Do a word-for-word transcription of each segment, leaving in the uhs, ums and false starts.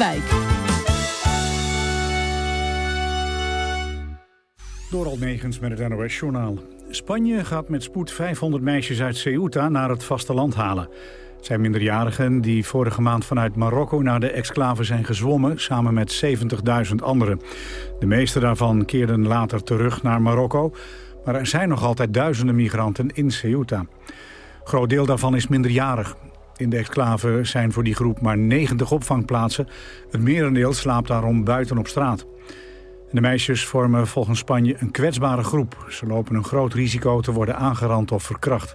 Rijswijk. Door Negens met het N O S-journaal. Spanje gaat met spoed vijfhonderd meisjes uit Ceuta naar het vasteland halen. Het zijn minderjarigen die vorige maand vanuit Marokko naar de exclave zijn gezwommen, samen met zeventigduizend anderen. De meeste daarvan keerden later terug naar Marokko, maar er zijn nog altijd duizenden migranten in Ceuta. Een groot deel daarvan is minderjarig. In de exclave zijn voor die groep maar negentig opvangplaatsen. Het merendeel slaapt daarom buiten op straat. De meisjes vormen volgens Spanje een kwetsbare groep. Ze lopen een groot risico te worden aangerand of verkracht.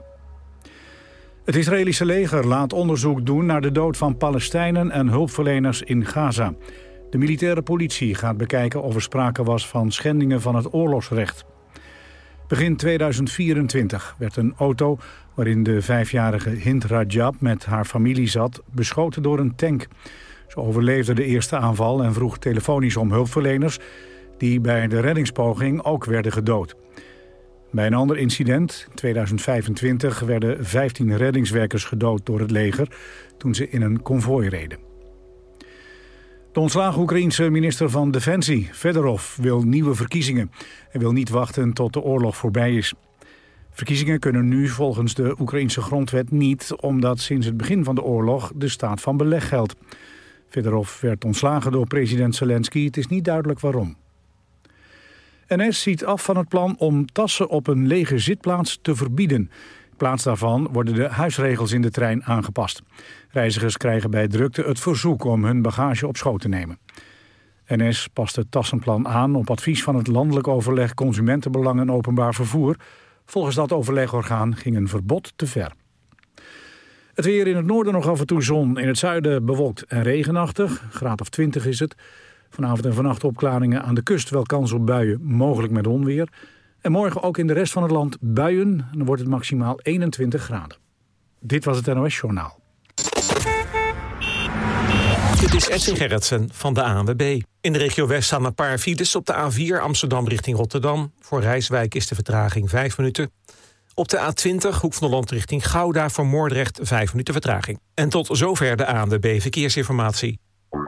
Het Israëlische leger laat onderzoek doen naar de dood van Palestijnen en hulpverleners in Gaza. De militaire politie gaat bekijken of er sprake was van schendingen van het oorlogsrecht. Begin tweeduizend vierentwintig werd een auto waarin de vijfjarige Hind Rajab met haar familie zat beschoten door een tank. Ze overleefde de eerste aanval en vroeg telefonisch om hulpverleners die bij de reddingspoging ook werden gedood. Bij een ander incident, in tweeduizend vijfentwintig, werden vijftien reddingswerkers gedood door het leger toen ze in een konvooi reden. De ontslagen Oekraïense minister van Defensie, Fedorov, wil nieuwe verkiezingen. Hij wil niet wachten tot de oorlog voorbij is. Verkiezingen kunnen nu volgens de Oekraïense grondwet niet, omdat sinds het begin van de oorlog de staat van beleg geldt. Fedorov werd ontslagen door president Zelensky. Het is niet duidelijk waarom. N S ziet af van het plan om tassen op een lege zitplaats te verbieden. In plaats daarvan worden de huisregels in de trein aangepast. Reizigers krijgen bij drukte het verzoek om hun bagage op schoot te nemen. N S past het tassenplan aan op advies van het Landelijk Overleg Consumentenbelang en Openbaar Vervoer. Volgens dat overlegorgaan ging een verbod te ver. Het weer in het noorden nog af en toe zon. In het zuiden bewolkt en regenachtig. Graad of twintig is het. Vanavond en vannacht opklaringen aan de kust, wel kans op buien, mogelijk met onweer. En morgen ook in de rest van het land buien. En dan wordt het maximaal eenentwintig graden. Dit was het N O S-journaal. Dit is Edwin Gerritsen van de A N W B. In de regio West staan een paar files op de A vier Amsterdam richting Rotterdam. Voor Rijswijk is de vertraging vijf minuten. Op de A twintig Hoek van Holland richting Gouda voor Moordrecht vijf minuten vertraging. En tot zover de A N W B Verkeersinformatie.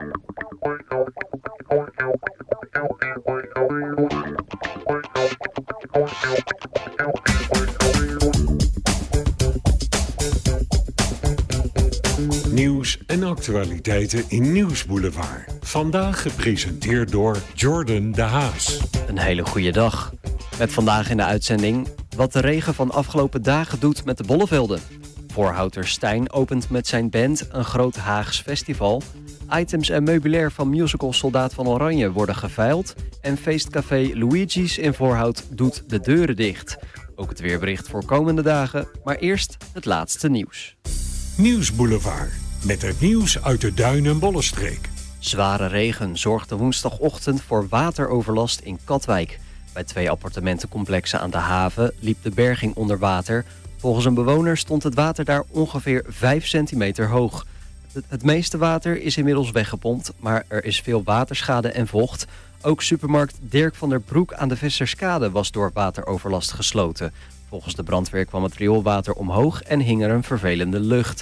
Nieuws en actualiteiten in Nieuwsboulevard. Vandaag gepresenteerd door Jordan de Haas. Een hele goede dag. Met vandaag in de uitzending wat de regen van afgelopen dagen doet met de bollevelden. Voorhouter Stijn opent met zijn band een groot Haags festival. Items en meubilair van musical Soldaat van Oranje worden geveild. En feestcafé Luigi's in Voorhout doet de deuren dicht. Ook het weerbericht voor komende dagen, maar eerst het laatste nieuws. Nieuwsboulevard, met het nieuws uit de Duin- en Bollenstreek. Zware regen zorgde woensdagochtend voor wateroverlast in Katwijk. Bij twee appartementencomplexen aan de haven liep de berging onder water. Volgens een bewoner stond het water daar ongeveer vijf centimeter hoog. Het meeste water is inmiddels weggepompt, maar er is veel waterschade en vocht. Ook supermarkt Dirk van der Broek aan de Vesterskade was door wateroverlast gesloten. Volgens de brandweer kwam het rioolwater omhoog en hing er een vervelende lucht.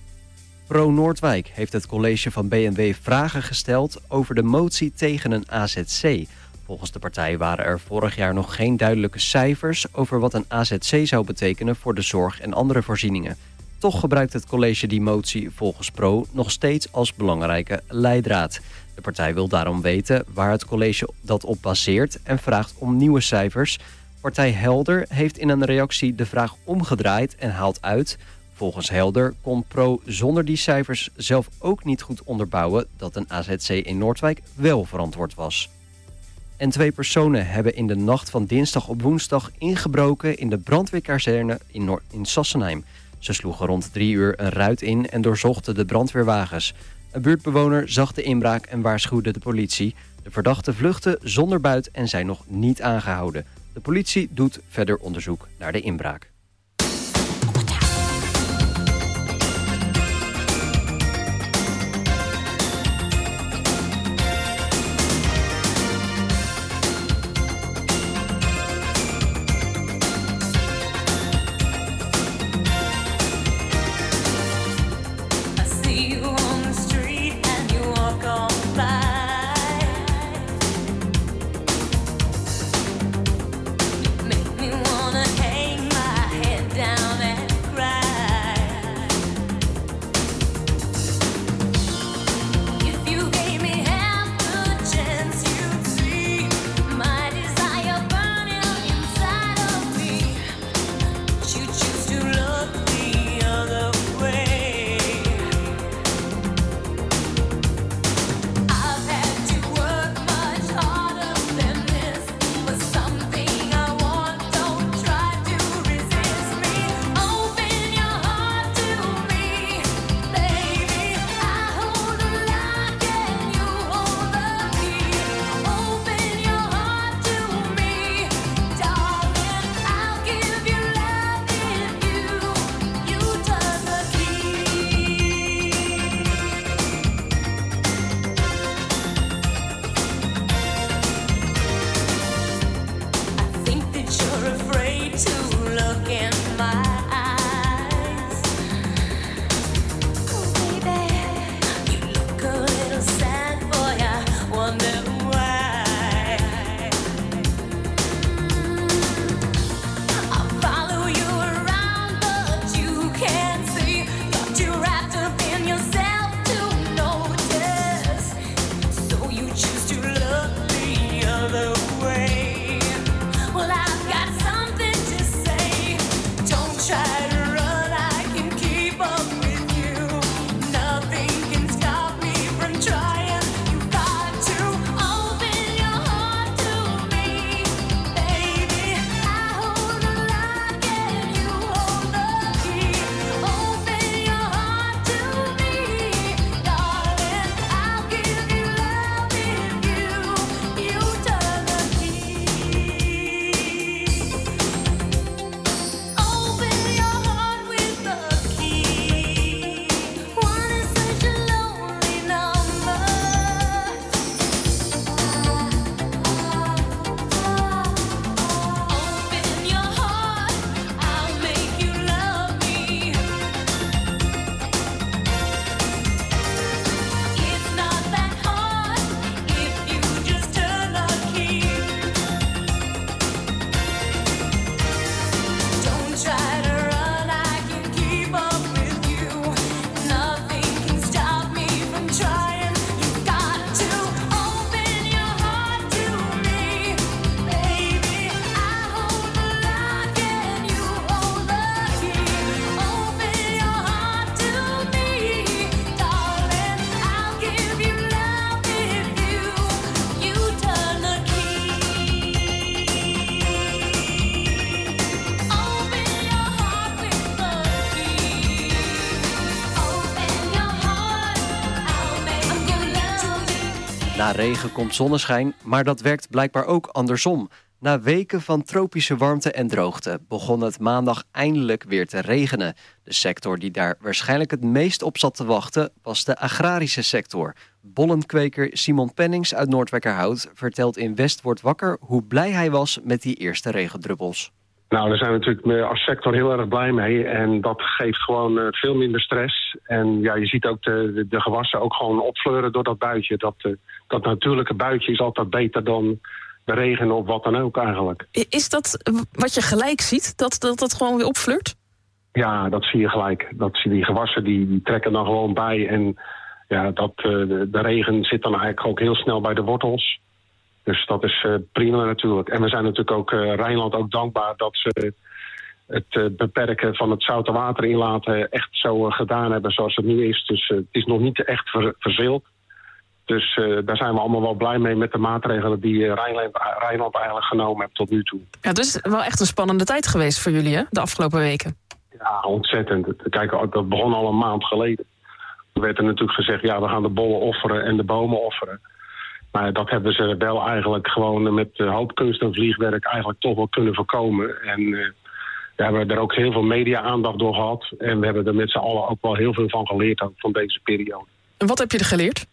Pro Noordwijk heeft het college van B N W vragen gesteld over de motie tegen een A Z C. Volgens de partij waren er vorig jaar nog geen duidelijke cijfers over wat een A Z C zou betekenen voor de zorg en andere voorzieningen. Toch gebruikt het college die motie volgens Pro nog steeds als belangrijke leidraad. De partij wil daarom weten waar het college dat op baseert en vraagt om nieuwe cijfers. Partij Helder heeft in een reactie de vraag omgedraaid en haalt uit: volgens Helder kon Pro zonder die cijfers zelf ook niet goed onderbouwen dat een A Z C in Noordwijk wel verantwoord was. En twee personen hebben in de nacht van dinsdag op woensdag ingebroken in de brandweerkazerne in, Noord- in Sassenheim. Ze sloegen rond drie uur een ruit in en doorzochten de brandweerwagens. Een buurtbewoner zag de inbraak en waarschuwde de politie. De verdachten vluchtten zonder buit en zijn nog niet aangehouden. De politie doet verder onderzoek naar de inbraak. I see you on the street and you walk on Na regen komt zonneschijn, maar dat werkt blijkbaar ook andersom. Na weken van tropische warmte en droogte begon het maandag eindelijk weer te regenen. De sector die daar waarschijnlijk het meest op zat te wachten was de agrarische sector. Bollenkweker Simon Pennings uit Noordwijkerhout vertelt in West wordt wakker hoe blij hij was met die eerste regendruppels. Nou, daar zijn we natuurlijk als sector heel erg blij mee. En dat geeft gewoon uh, veel minder stress. En ja, je ziet ook de, de, de gewassen ook gewoon opfleuren door dat buitje. Dat, uh, dat natuurlijke buitje is altijd beter dan de regen of wat dan ook eigenlijk. Is dat wat je gelijk ziet, dat dat, dat gewoon weer opfleurt? Ja, dat zie je gelijk. Dat zie, die gewassen die, die trekken dan gewoon bij. En ja, dat, uh, de, de regen zit dan eigenlijk ook heel snel bij de wortels. Dus dat is uh, prima natuurlijk. En we zijn natuurlijk ook uh, Rijnland ook dankbaar dat ze het uh, beperken van het zoute water inlaten echt zo uh, gedaan hebben zoals het nu is. Dus uh, het is nog niet echt ver, verzeeld. Dus uh, daar zijn we allemaal wel blij mee met de maatregelen die uh, Rijnland, Rijnland eigenlijk genomen heeft tot nu toe. Ja, dus wel echt een spannende tijd geweest voor jullie, hè, de afgelopen weken. Ja, ontzettend. Kijk, dat begon al een maand geleden. Er werd er natuurlijk gezegd, ja, we gaan de bollen offeren en de bomen offeren. Maar dat hebben ze wel eigenlijk gewoon met hoopkunst en vliegwerk eigenlijk toch wel kunnen voorkomen. En uh, we hebben er ook heel veel media-aandacht door gehad. En we hebben er met z'n allen ook wel heel veel van geleerd ook van deze periode. En wat heb je er geleerd?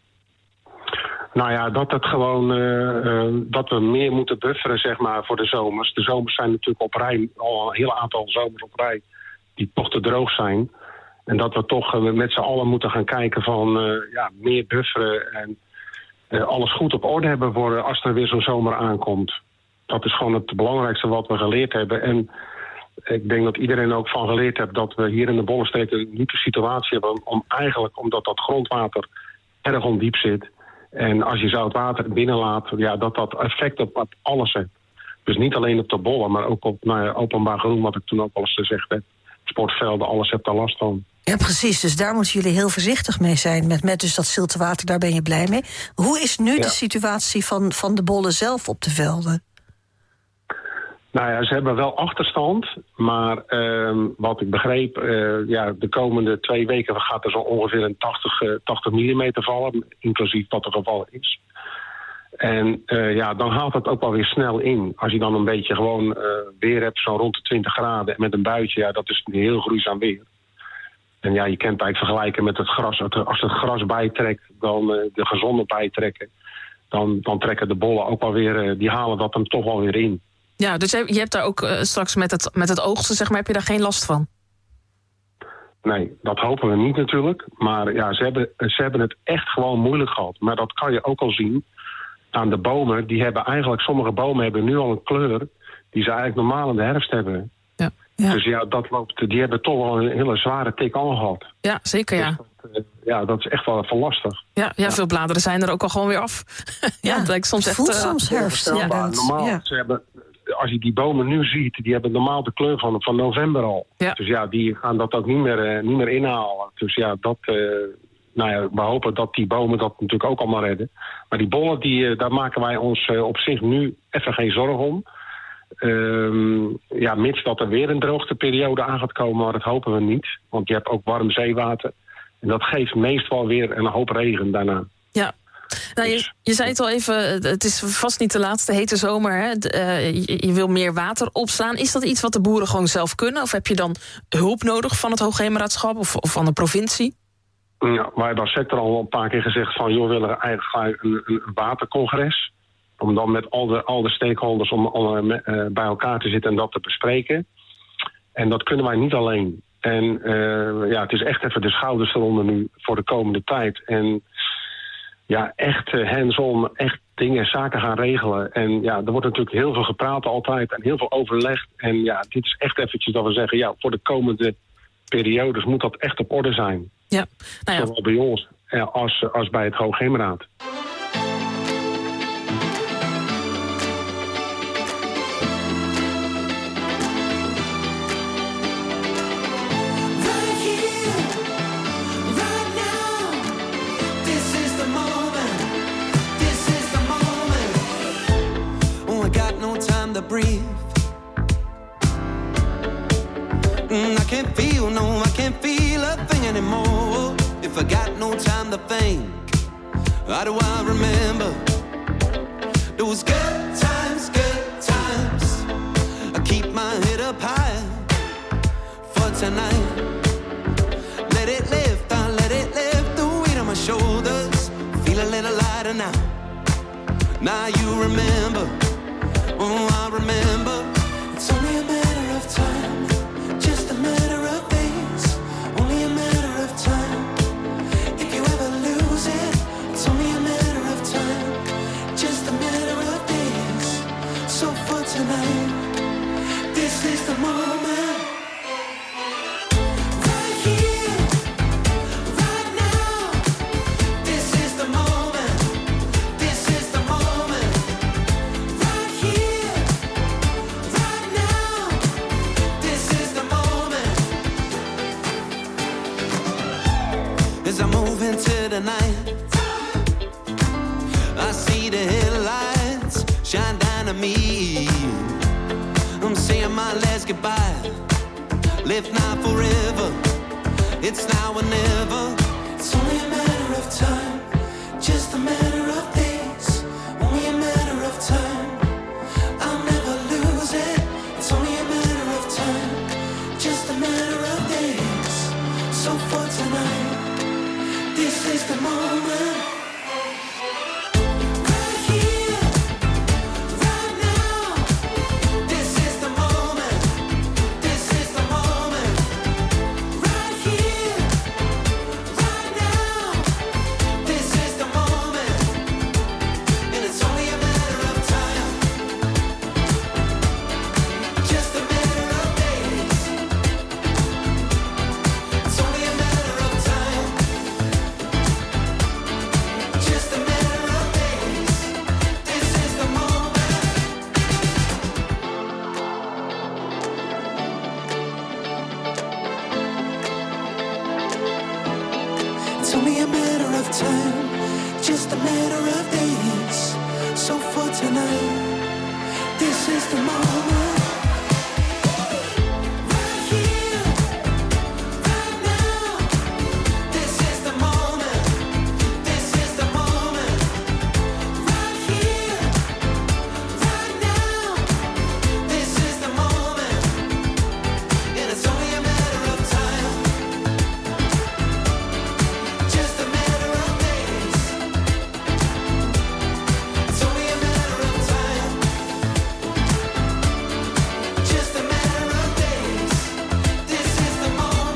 Nou ja, dat het gewoon uh, uh, dat we meer moeten bufferen, zeg maar, voor de zomers. De zomers zijn natuurlijk op rij, al een heel aantal zomers op rij, die toch te droog zijn. En dat we toch uh, met z'n allen moeten gaan kijken van uh, ja, meer bufferen en uh, alles goed op orde hebben voor uh, als er weer zo'n zomer aankomt. Dat is gewoon het belangrijkste wat we geleerd hebben. En ik denk dat iedereen ook van geleerd heeft dat we hier in de Bollenstreek een unieke situatie hebben. Om eigenlijk, omdat dat grondwater erg ondiep zit. En als je zout water binnenlaat, ja, dat dat effect op, op alles heeft. Dus niet alleen op de bollen, maar ook op nou ja, openbaar groen, wat ik toen ook al eens gezegd heb. Sportvelden, alles heeft daar last van. Ja, precies. Dus daar moeten jullie heel voorzichtig mee zijn. Met, met dus dat zilte water, daar ben je blij mee. Hoe is nu ja. de situatie van, van de bollen zelf op de velden? Nou ja, ze hebben wel achterstand. Maar uh, wat ik begreep, uh, ja, de komende twee weken gaat er zo ongeveer een tachtig millimeter vallen. Inclusief wat er gevallen is. En uh, ja, dan haalt het ook wel weer snel in. Als je dan een beetje gewoon uh, weer hebt, zo rond de twintig graden met een buitje, ja, dat is een heel gruwzaam weer. En ja, je kent het eigenlijk vergelijken met het gras. Als het gras bijtrekt, dan uh, de gezonde bijtrekken, dan, dan trekken de bollen ook wel weer, uh, die halen dat hem toch wel weer in. Ja, dus je hebt daar ook uh, straks met het, met het oogsten, zeg maar, heb je daar geen last van? Nee, dat hopen we niet natuurlijk. Maar ja, ze hebben, ze hebben het echt gewoon moeilijk gehad. Maar dat kan je ook al zien aan de bomen. Die hebben eigenlijk, sommige bomen hebben nu al een kleur die ze eigenlijk normaal in de herfst hebben. Ja. Ja. Dus ja, dat loopt, die hebben toch wel een hele zware tik al gehad. Ja, zeker, ja. Dus dat, ja, dat is echt wel even lastig. Ja, ja, ja, veel bladeren zijn er ook al gewoon weer af. ja, het lijkt soms het echt... voelt uh, soms herfst. Ja, normaal, ja. Ze hebben, als je die bomen nu ziet, die hebben normaal de kleur van, van november al. Ja. Dus ja, die gaan dat ook niet meer, uh, niet meer inhalen. Dus ja, dat... Uh, nou ja, we hopen dat die bomen dat natuurlijk ook allemaal redden. Maar die bollen, die, uh, daar maken wij ons uh, op zich nu even geen zorgen om. Um, ja, mits dat er weer een droogteperiode aan gaat komen, maar dat hopen we niet. Want je hebt ook warm zeewater. En dat geeft meestal weer een hoop regen daarna. Ja. Nou, je, je zei het al even, het is vast niet de laatste hete zomer. Hè? De, uh, je, je wil meer water opslaan. Is dat iets wat de boeren gewoon zelf kunnen? Of heb je dan hulp nodig van het Hoogheemraadschap of, of van de provincie? Ja, wij hebben als sector al een paar keer gezegd van, joh, we willen eigenlijk een, een watercongres. Om dan met al de, al de stakeholders om, om uh, bij elkaar te zitten en dat te bespreken. En dat kunnen wij niet alleen. En uh, ja, het is echt even de schouders eronder nu voor de komende tijd. En ja, echt uh, hands-on, echt dingen, zaken gaan regelen. En ja, er wordt natuurlijk heel veel gepraat altijd en heel veel overlegd. En ja, dit is echt eventjes dat we zeggen, ja, voor de komende periodes moet dat echt op orde zijn. Ja, nou ja. Zowel bij ons als, als bij het Hoogheemraad. Breathe. Mm, I can't feel, no, I can't feel a thing anymore. If I got no time to think How do I remember those good times, good times? I keep my head up high for tonight. Let it lift, I let it lift the weight on my shoulders. Feel a little lighter now. Now you remember, oh I remember. It's only a matter of time, just a matter of days. Only a matter of time. If you ever lose it, it's only a matter of time, just a matter of days. So for tonight, this is the moment. Right here, right now. This is the moment. This is the moment. Right here, right now. This is the moment. As I move into the night, I see the headlights shine down on me. I'm saying my last goodbye. Live now forever. It's now or never. It's only a matter of time, just a matter of days. Only a matter of time. I'll never lose it. It's only a matter of time, just a matter of days. So for tonight, this is the moment. Right here, right now. This is the moment. This is the moment. Right here, right now. This is the moment. And it's only a matter of time, just a matter of days. It's only a matter of time, just a matter of days. This is the moment. It's only a matter of time, just a matter of days. So for tonight, this is the moment. Right here, right now. This is the moment. This is the moment. Right here, right now. This is the moment. And it's only a matter of time, just a matter of days. It's only a matter of time, just a matter of days. This is the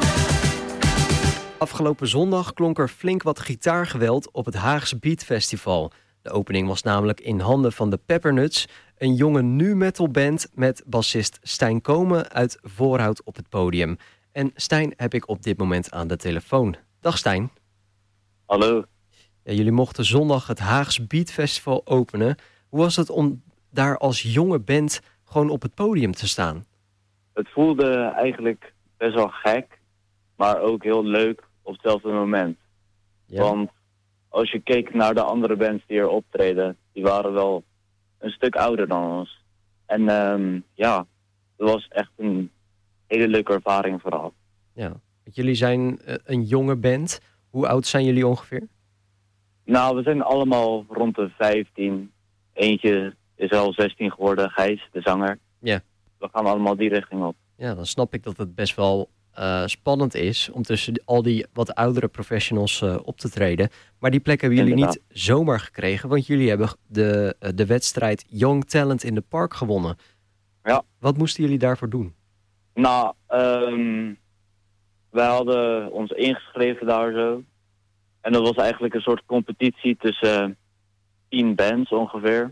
moment. Afgelopen zondag klonk er flink wat gitaargeweld op het Haagse Beat Festival. De opening was namelijk in handen van de Peppernuts, een jonge nu-metal band met bassist Stijn Komen uit Voorhout op het podium. En Stijn heb ik op dit moment aan de telefoon. Dag Stijn. Hallo. Ja, jullie mochten zondag het Haagse Beat Festival openen. Hoe was het om daar als jonge band gewoon op het podium te staan? Het voelde eigenlijk best wel gek, maar ook heel leuk op hetzelfde moment. Ja. Want als je keek naar de andere bands die er optreden, die waren wel een stuk ouder dan ons. En um, ja, het was echt een hele leuke ervaring vooral. Ja. Want jullie zijn uh, een jonge band. Hoe oud zijn jullie ongeveer? Nou, we zijn allemaal rond de vijftien. Eentje is al zestien geworden, Gijs, de zanger. Ja. We gaan allemaal die richting op. Ja, dan snap ik dat het best wel uh, spannend is om tussen al die wat oudere professionals uh, op te treden. Maar die plek hebben jullie Inderdaad. niet zomaar gekregen, want jullie hebben de, uh, de wedstrijd Young Talent in the Park gewonnen. Ja. Wat moesten jullie daarvoor doen? Nou, um, wij hadden ons ingeschreven daar zo. En dat was eigenlijk een soort competitie tussen uh, tien bands ongeveer.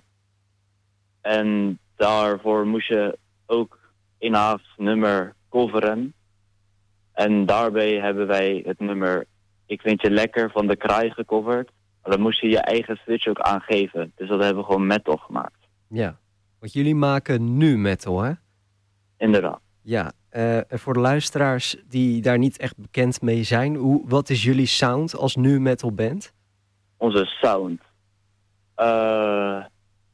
En daarvoor moest je ook een Haags nummer coveren. En daarbij hebben wij het nummer Ik Vind Je Lekker van De Kraai gecoverd. Maar dan moest je je eigen switch ook aangeven. Dus dat hebben we gewoon metal gemaakt. Ja, want jullie maken nu metal, hè? Inderdaad. Ja, uh, en voor de luisteraars die daar niet echt bekend mee zijn, hoe, wat is jullie sound als nu metal band? Onze sound? Uh,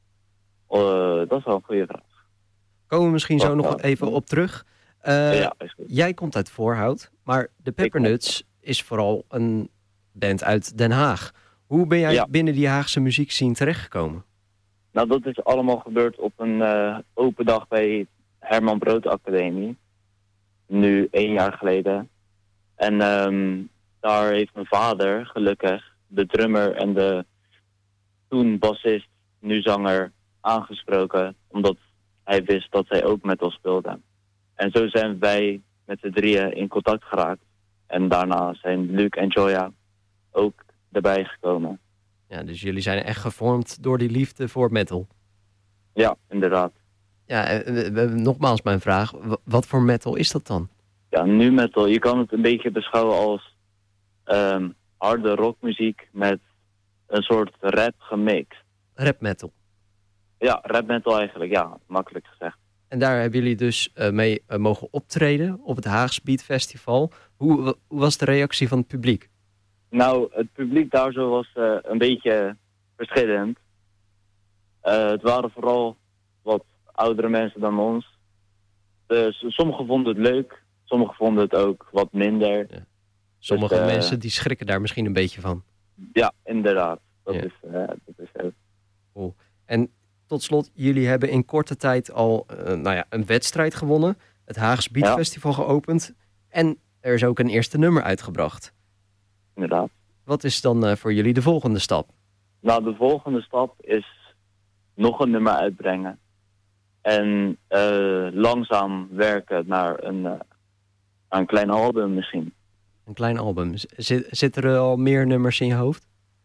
uh, dat is wel een goede vraag. Komen we misschien zo Oh, nog ja. even op terug. Uh, ja, is goed. Jij komt uit Voorhout, maar de Peppernuts is vooral een band uit Den Haag. Hoe ben jij Ja. binnen die Haagse muziekscene terechtgekomen? Nou, dat is allemaal gebeurd op een uh, open dag bij Herman Brood Academie. Nu één jaar geleden. En um, daar heeft mijn vader, gelukkig, de drummer en de toen bassist, nu zanger, aangesproken. Omdat hij wist dat zij ook metal speelden. En zo zijn wij met z'n drieën in contact geraakt. En daarna zijn Luc en Joya ook erbij gekomen. Ja, dus jullie zijn echt gevormd door die liefde voor metal. Ja, inderdaad. Ja, eh, eh, nogmaals mijn vraag. w- Wat voor metal is dat dan? Ja, nu metal. Je kan het een beetje beschouwen als um, harde rockmuziek met een soort rap gemixt. Rap metal. Ja, rap metal eigenlijk. Ja, makkelijk gezegd. En daar hebben jullie dus uh, mee uh, mogen optreden op het Haags Beat Festival. Hoe, w- hoe was de reactie van het publiek? Nou, het publiek daar zo was uh, een beetje verschillend. Uh, het waren vooral wat oudere mensen dan ons. Dus sommigen vonden het leuk, sommigen vonden het ook wat minder. Ja. Sommige Dus, uh, mensen die schrikken daar misschien een beetje van. Ja, inderdaad. Dat Ja. is, uh, dat is het. Cool. En tot slot, jullie hebben in korte tijd al uh, nou ja, een wedstrijd gewonnen. Het Haags Beat Ja. Festival geopend. En er is ook een eerste nummer uitgebracht. Inderdaad. Wat is dan uh, voor jullie de volgende stap? Nou, de volgende stap is nog een nummer uitbrengen. En uh, langzaam werken naar een, uh, een klein album misschien. Een klein album. Z- Zit, zitten er al meer nummers in je hoofd?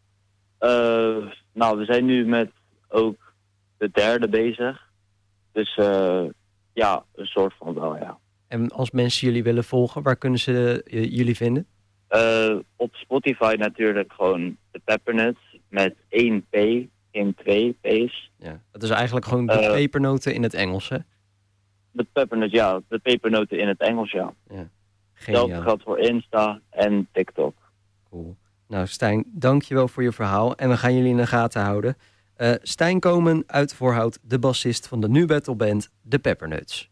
Uh, nou, we zijn nu met ook de derde bezig. Dus uh, ja, een soort van wel, ja. En als mensen jullie willen volgen, waar kunnen ze uh, jullie vinden? Uh, op Spotify natuurlijk gewoon de Peppernuts met één P, geen twee P's. Ja, dat is eigenlijk gewoon de Uh, pepernoten in het Engels, hè? De Peppernuts, ja, de pepernoten in het Engels, ja. Hetzelfde Geniaal. geldt voor Insta en TikTok. Cool. Nou, Stijn, dankjewel voor je verhaal. En we gaan jullie in de gaten houden. Uh, Stijn Komen uit Voorhout, de bassist van de nu battle band de Peppernuts.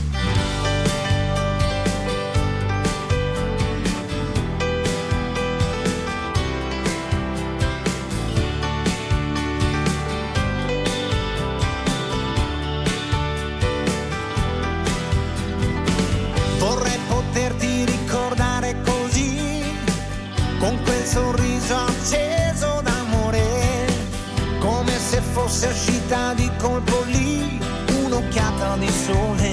Vorrei poterti ricordare così, con quel sorriso acceso d'amore, come se fosse uscita di colpo lì un'occhiata di sole.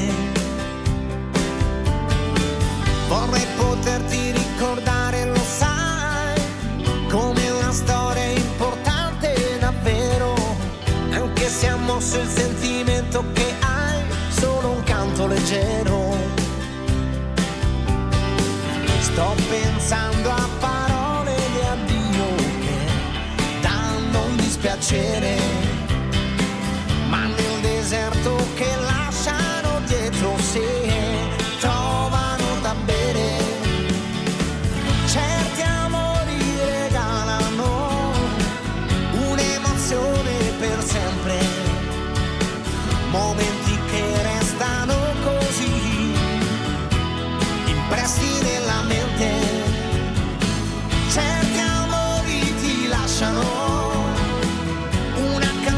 Vorrei poterti ricordare, lo sai, come una storia importante davvero, anche se ha mosso il sentimento che hai, solo un canto leggero. Sto pensando a parole di addio che danno un dispiacere, ma nel deserto che lasciano dietro sé trovano da bere. Certi amori regalano un'emozione per sempre, momenti che restano così impressi nella mente. Certi amori ti lasciano una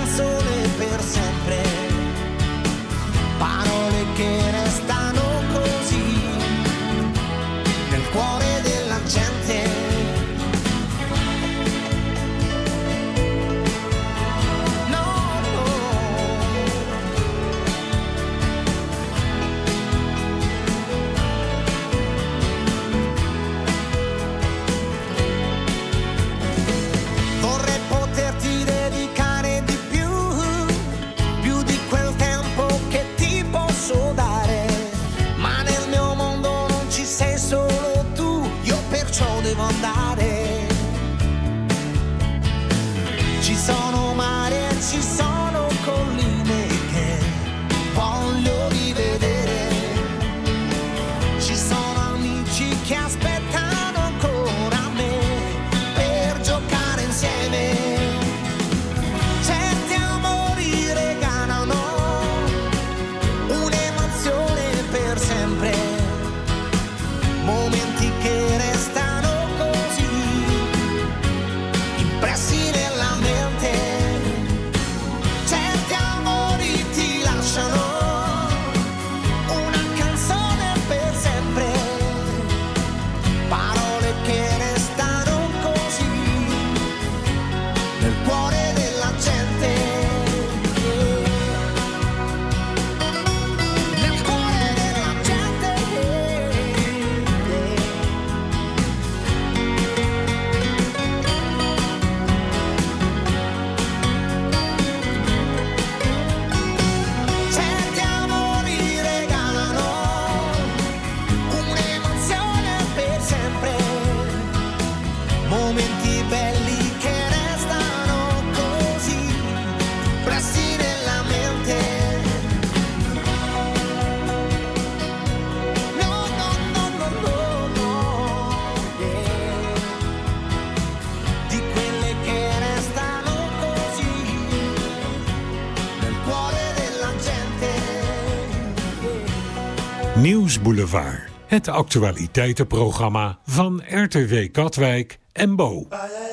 Nieuwsboulevard. Het actualiteitenprogramma van R T W Katwijk en Bo.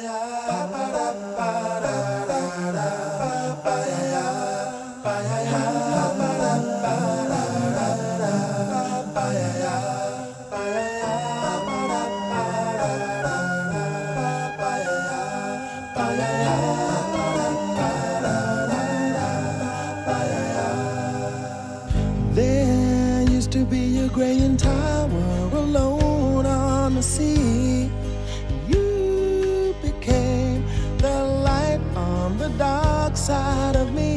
Graying tower alone on the sea. You became the light on the dark side of me.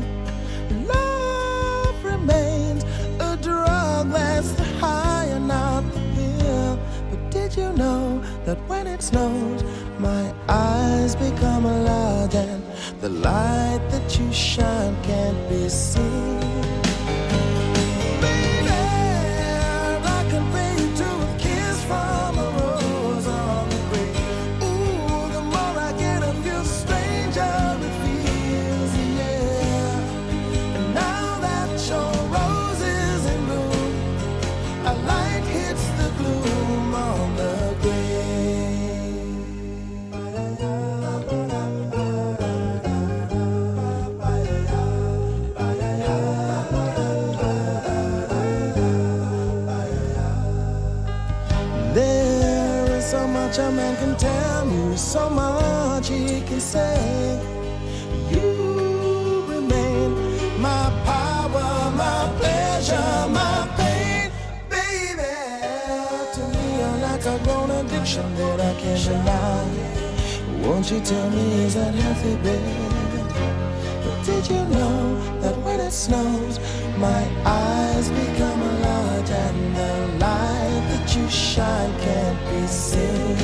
Love remains a drug that's the high and not the pill. But did you know that when it snows, my eyes become large and the light that you shine can't be seen? A man can tell you so much he can say. You remain my power, my pleasure, my pain, baby. To me, you're like a grown addiction that I can't deny. Won't you tell me, is that healthy, baby? But did you know that when it snows, my eyes become large and the light that you shine can't be seen?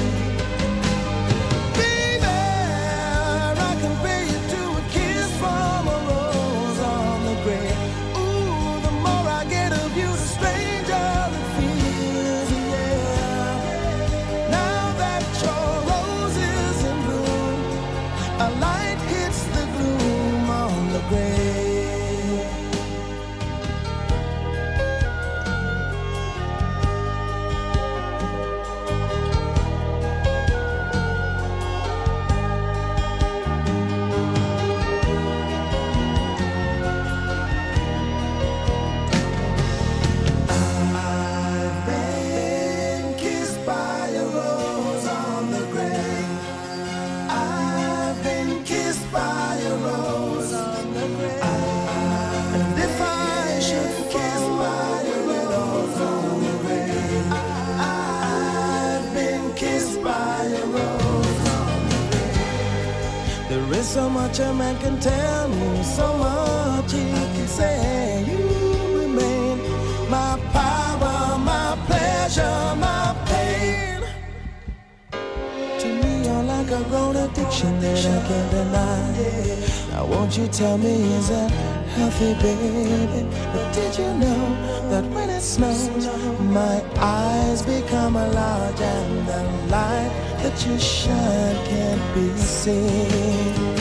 So much a man can tell me, so much he can say. You remain my power, my pleasure, my pain. To me, you're like a grown addiction that I can't deny. Now won't you tell me, is that healthy, baby? But did you know that when it snows, my eyes become large and the light that you shine can't be seen?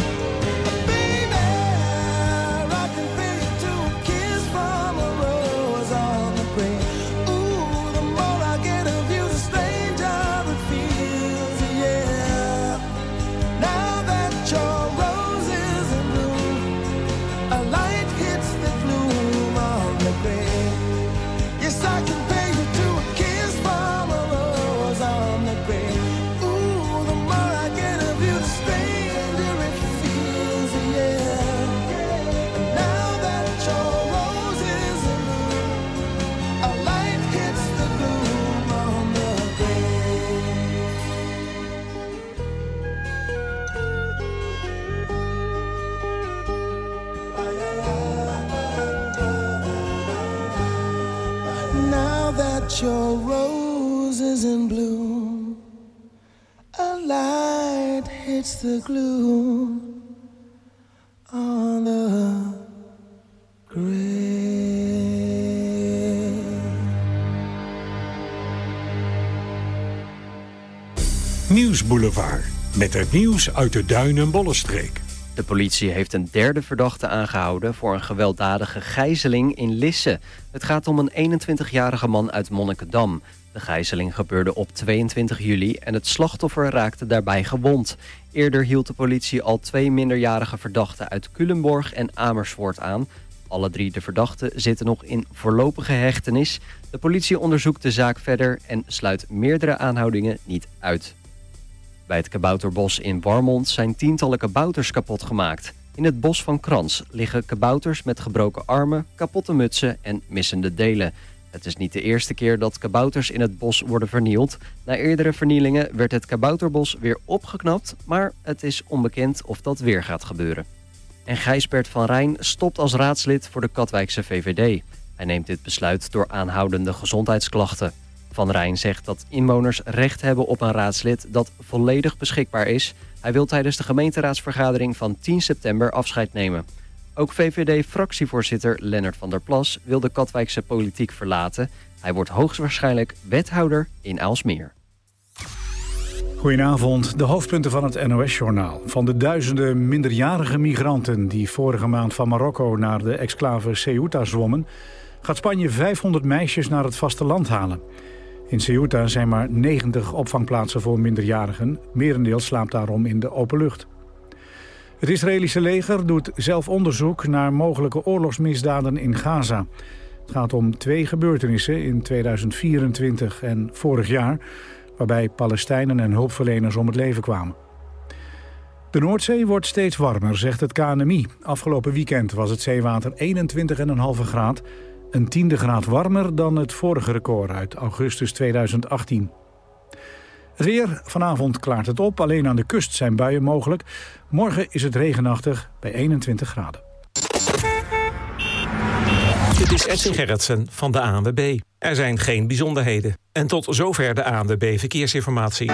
Your rose is in bloom, a light hits the gloom on the grave. Nieuwsboulevard, met het nieuws uit de Duin- en Bollenstreek. De politie heeft een derde verdachte aangehouden voor een gewelddadige gijzeling in Lisse. Het gaat om een eenentwintigjarige man uit Monnikendam. De gijzeling gebeurde op tweeëntwintig juli en het slachtoffer raakte daarbij gewond. Eerder hield de politie al twee minderjarige verdachten uit Culemborg en Amersfoort aan. Alle drie de verdachten zitten nog in voorlopige hechtenis. De politie onderzoekt de zaak verder en sluit meerdere aanhoudingen niet uit. Bij het kabouterbos in Warmond zijn tientallen kabouters kapot gemaakt. In het bos van Krans liggen kabouters met gebroken armen, kapotte mutsen en missende delen. Het is niet de eerste keer dat kabouters in het bos worden vernield. Na eerdere vernielingen werd het kabouterbos weer opgeknapt, maar het is onbekend of dat weer gaat gebeuren. En Gijsbert van Rijn stopt als raadslid voor de Katwijkse V V D. Hij neemt dit besluit door aanhoudende gezondheidsklachten. Van Rijn zegt dat inwoners recht hebben op een raadslid dat volledig beschikbaar is. Hij wil tijdens de gemeenteraadsvergadering van tien september afscheid nemen. Ook V V D-fractievoorzitter Lennart van der Plas wil de Katwijkse politiek verlaten. Hij wordt hoogstwaarschijnlijk wethouder in Aalsmeer. Goedenavond, de hoofdpunten van het N O S-journaal. Van de duizenden minderjarige migranten die vorige maand van Marokko naar de exclave Ceuta zwommen, gaat Spanje vijfhonderd meisjes naar het vasteland halen. In Ceuta zijn maar negentig opvangplaatsen voor minderjarigen. Merendeel slaapt daarom in de open lucht. Het Israëlische leger doet zelf onderzoek naar mogelijke oorlogsmisdaden in Gaza. Het gaat om twee gebeurtenissen in tweeduizend vierentwintig en vorig jaar, waarbij Palestijnen en hulpverleners om het leven kwamen. De Noordzee wordt steeds warmer, zegt het K N M I. Afgelopen weekend was het zeewater eenentwintig komma vijf graad, een tiende graad warmer dan het vorige record uit augustus tweeduizend achttien. Het weer, vanavond klaart het op, alleen aan de kust zijn buien mogelijk. Morgen is het regenachtig bij eenentwintig graden. Dit is Edwin Gerritsen van de A N W B. Er zijn geen bijzonderheden. En tot zover de A N W B Verkeersinformatie.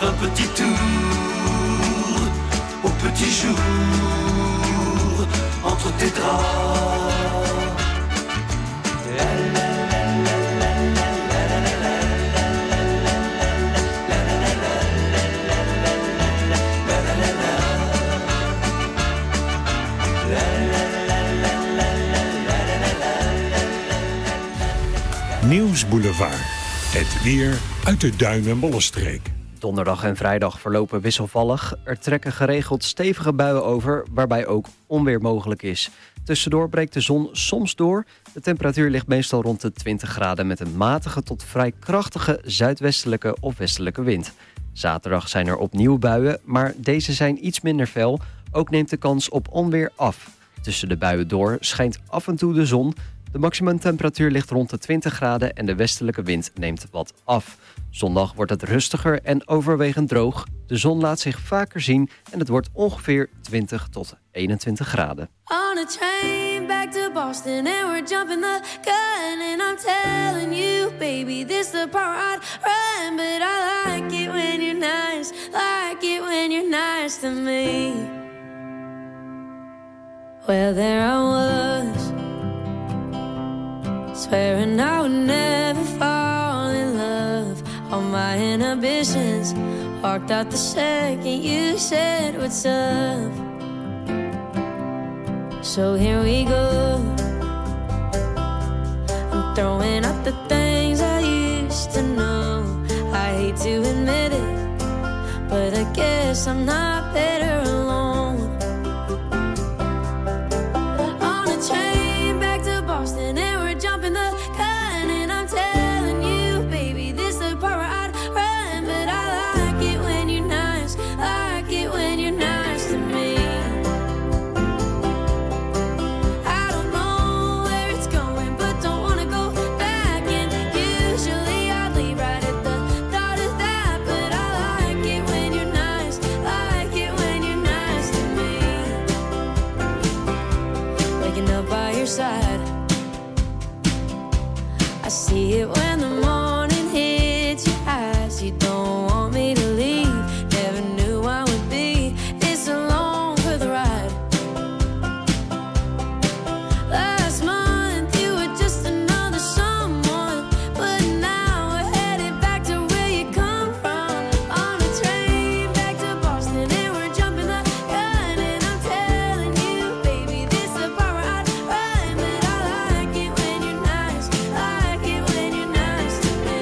d'un petit tour au petit jour entre tes draps. Nieuwsboulevard. Het weer uit de Duin- en Bollenstreek. Donderdag en vrijdag verlopen wisselvallig. Er trekken geregeld stevige buien over, waarbij ook onweer mogelijk is. Tussendoor breekt de zon soms door. De temperatuur ligt meestal rond de twintig graden... met een matige tot vrij krachtige zuidwestelijke of westelijke wind. Zaterdag zijn er opnieuw buien, maar deze zijn iets minder fel. Ook neemt de kans op onweer af. Tussen de buien door schijnt af en toe de zon. De maximumtemperatuur ligt rond de twintig graden en de westelijke wind neemt wat af. Zondag wordt het rustiger en overwegend droog. De zon laat zich vaker zien en het wordt ongeveer twintig tot eenentwintig graden. On a train back to Boston and we're jumping the gun and I'm telling you, baby, this the part I'd run, but I like it when you're nice, like it when you're nice to me. Well, there I was, swearing I would never fall in love. All my inhibitions walked out the second you said what's up. So here we go, I'm throwing out the things I used to know. I hate to admit it, but I guess I'm not better alone. On a train back to Boston and we're jumping the gun and I'm telling you, baby, this the part where I'd run, but I like it when you're nice, like it when you're nice to me. I don't know where it's going, but don't wanna go back, and usually I'd leave right at the thought of that, but I like it when you're nice, like it when you're nice to me. Waking up by your side, I see it when the morning hits your eyes. You don't want me to leave, never knew I would be this alone for the ride. Last month you were just another someone, but now we're headed back to where you come from. On a train back to Boston and we're jumping the gun and I'm telling you, baby, this the part where I'd run, but I like it when you're nice, like it when you're nice to me.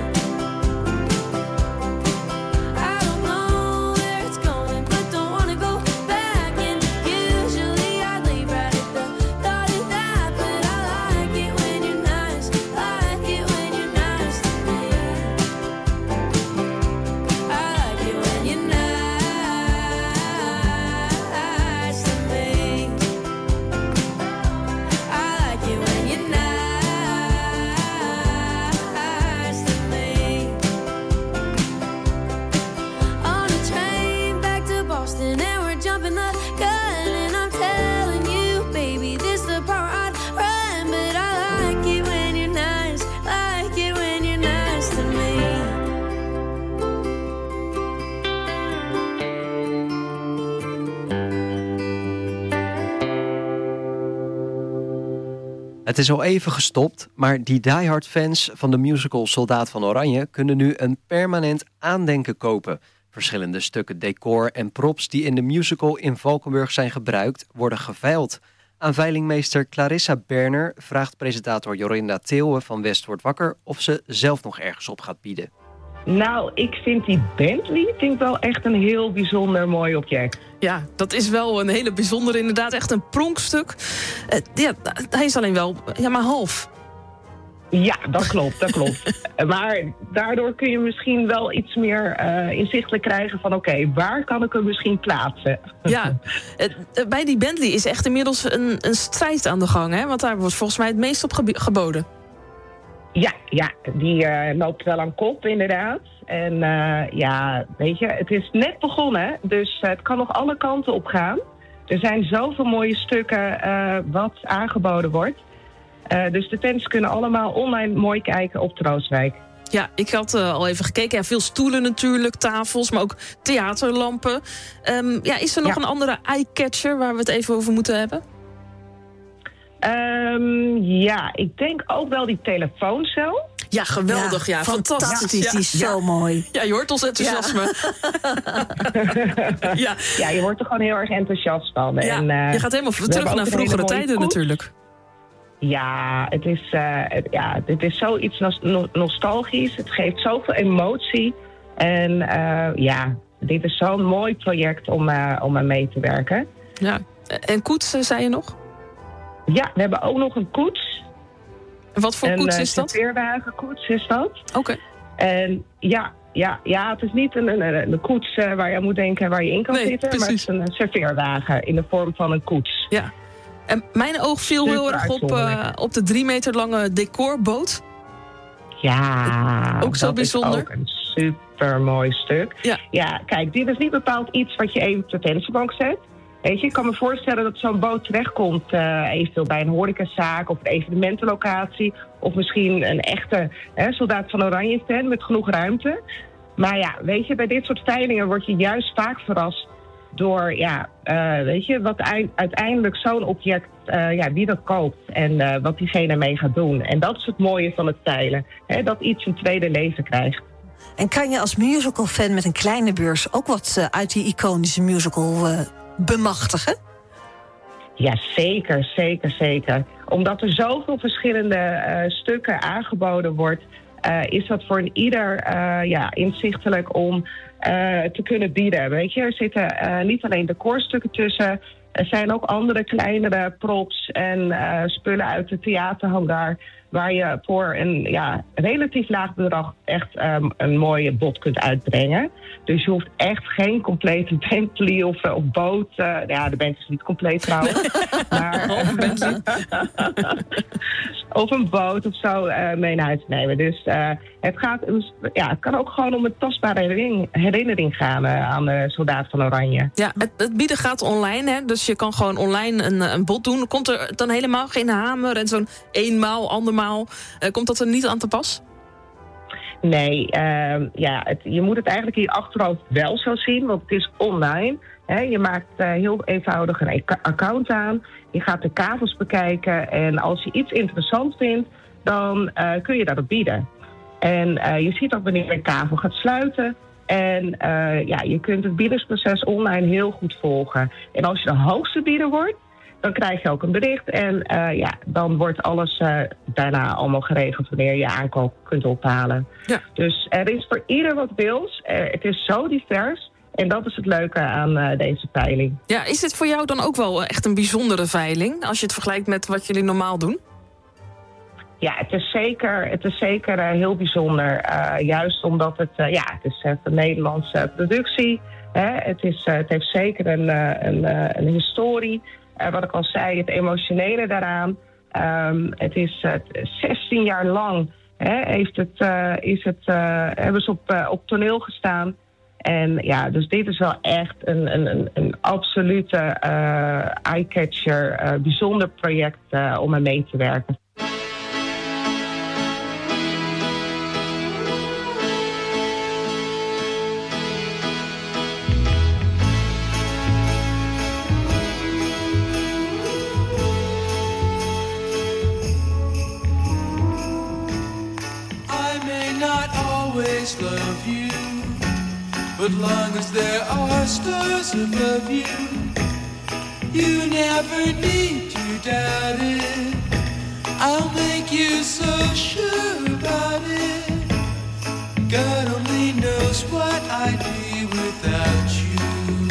I don't know where it's going, but don't wanna go back, and usually I'd leave right at the thought of that, but I like it when you're nice, like it when you're nice to me. I like it when you're nice to me. I like it when you're nice to me. On a train back to Boston and we're jumping the gun and I'm telling you, baby, this the part I'd run, but I like it when you're nice, like it when you're nice to me. Het is al even gestopt, maar die diehard fans van de musical Soldaat van Oranje kunnen nu een permanent aandenken kopen. Verschillende stukken decor en props die in de musical in Valkenburg zijn gebruikt, worden geveild. Aan veilingmeester Clarissa Berner vraagt presentator Jorinda Theeuwen van West wordt wakker of ze zelf nog ergens op gaat bieden. Nou, ik vind die Bentley vind ik wel echt een heel bijzonder mooi object. Ja, dat is wel een hele bijzondere, inderdaad, echt een pronkstuk. Uh, ja, hij is alleen wel ja, maar half. Ja, dat klopt, dat klopt. Maar daardoor kun je misschien wel iets meer uh, inzichtelijk krijgen van oké, okay, waar kan ik hem misschien plaatsen? Ja, uh, bij die Bentley is echt inmiddels een, een strijd aan de gang, hè? Want daar wordt volgens mij het meest op geb- geboden. Ja, ja, die uh, loopt wel aan kop inderdaad. En uh, ja, weet je, het is net begonnen, dus uh, het kan nog alle kanten op gaan. Er zijn zoveel mooie stukken uh, wat aangeboden wordt. Uh, dus de fans kunnen allemaal online mooi kijken op Troostwijk. Ja, ik had uh, al even gekeken. Ja, veel stoelen natuurlijk, tafels, maar ook theaterlampen. Um, ja, is er nog ja. een andere eye-catcher waar we het even over moeten hebben? Um, ja, ik denk ook wel die telefooncel. Ja, geweldig. Ja, ja fantastisch. fantastisch. Die is ja. zo mooi. Ja, je hoort ons enthousiasme. Ja, ja. ja je wordt er gewoon heel erg enthousiast van. Ja, en, uh, je gaat helemaal terug naar vroegere tijden natuurlijk. Ja, het is, uh, het, ja, dit is zoiets no- nostalgisch. Het geeft zoveel emotie. En uh, ja, dit is zo'n mooi project om, uh, om aan mee te werken. Ja, en koets, uh, zei je nog? Ja, we hebben ook nog een koets. En wat voor een, koets is dat? Een serveerwagenkoets is dat. Oké. Okay. En ja, ja, ja, het is niet een, een, een koets uh, waar je aan moet denken waar je in kan nee, zitten. Precies. Maar het is een serveerwagen in de vorm van een koets. Ja. En mijn oog viel Super heel erg op, uh, op de drie meter lange decorboot. Ja, ook zo dat bijzonder. Is ook een super mooi stuk. Ja. ja, kijk, dit is niet bepaald iets wat je even op de tennisbank zet. Weet je, ik kan me voorstellen dat zo'n boot terechtkomt, uh, eventueel bij een horecazaak of een evenementenlocatie. Of misschien een echte hè, soldaat van Oranje stand met genoeg ruimte. Maar ja, weet je, bij dit soort veilingen word je juist vaak verrast door, ja, uh, weet je, wat uiteindelijk zo'n object, uh, ja, wie dat koopt en uh, wat diegene mee gaat doen. En dat is het mooie van het veilen, hè, dat iets een tweede leven krijgt. En kan je als musical-fan met een kleine beurs ook wat uh, uit die iconische musical uh, bemachtigen? Ja, zeker, zeker, zeker. Omdat er zoveel verschillende uh, stukken aangeboden wordt, Uh, is dat voor ieder uh, ja, inzichtelijk om uh, te kunnen bieden. Weet je, er zitten uh, niet alleen decorstukken tussen. Er zijn ook andere kleinere props en uh, spullen uit de theaterhangar, waar je voor een ja, relatief laag bedrag echt um, een mooie bod kunt uitbrengen. Dus je hoeft echt geen complete Bentley of, of boot. Uh, ja, de Bentley is niet compleet trouwens. maar, of een Bentley. of een boot of zo uh, mee naar huis te nemen. Dus uh, het, gaat, ja, het kan ook gewoon om een tastbare herinnering, herinnering gaan uh, aan de soldaat van Oranje. Ja, het, het bieden gaat online, hè? Dus je kan gewoon online een, een bod doen. Komt er dan helemaal geen hamer en zo'n eenmaal, andermaal? Uh, komt dat er niet aan te pas? Nee, uh, ja, het, je moet het eigenlijk hier achterhoofd wel zo zien, want het is online. Hè. Je maakt uh, heel eenvoudig een account aan. Je gaat de kavels bekijken en als je iets interessant vindt, dan uh, kun je daarop bieden. En uh, je ziet ook wanneer een kavel gaat sluiten. En uh, ja, je kunt het biedersproces online heel goed volgen. En als je de hoogste bieder wordt, dan krijg je ook een bericht. En uh, ja, dan wordt alles uh, daarna allemaal geregeld wanneer je aankoop kunt ophalen. Ja. Dus er is voor ieder wat wils. Uh, het is zo divers. En dat is het leuke aan uh, deze veiling. Ja, is dit voor jou dan ook wel echt een bijzondere veiling, als je het vergelijkt met wat jullie normaal doen? Ja, het is zeker, het is zeker uh, heel bijzonder. Uh, juist omdat het, uh, ja, het is uh, een Nederlandse productie. Hè? Het, is, uh, het heeft zeker een, uh, een, uh, een historie. Uh, wat ik al zei, het emotionele daaraan. Um, het is uh, zestien jaar lang hè, heeft het, uh, is het, uh, hebben ze op, uh, op toneel gestaan. En ja, dus dit is wel echt een, een, een, een absolute uh, eye-catcher, uh, bijzonder project uh, om aan mee te werken. Love you, but long as there are stars above you, you never need to doubt it. I'll make you so sure about it. God only knows what I'd be without you.